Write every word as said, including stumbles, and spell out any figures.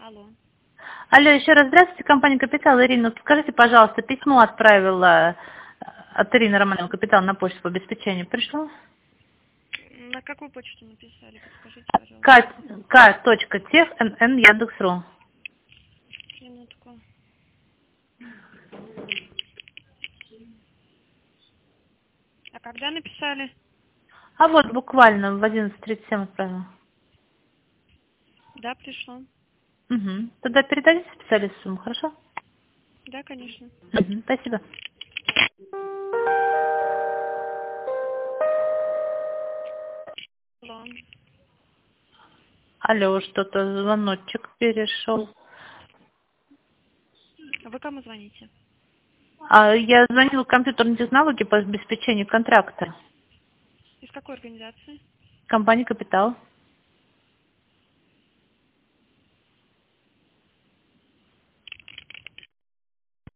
Алло. Алло, еще раз здравствуйте, компания «Капитал». Ирина, вот скажите, пожалуйста, письмо отправила от Ирины Романовой «Капитал» на почту по обеспечению. Пришло? На какую почту написали? Подскажите, К. пожалуйста. Тех эн эн Яндекс.ру. Минутку. А когда написали? А вот буквально в одиннадцать тридцать семь отправила. Да, пришло. Угу. Тогда передадите специалисту сумму, хорошо? Да, конечно. Угу. Спасибо. Алло. Алло, что-то звоночек перешел. Вы кому звоните? А я звонила в компьютерные технологии по обеспечению контракта. Из какой организации? Компания «Капитал».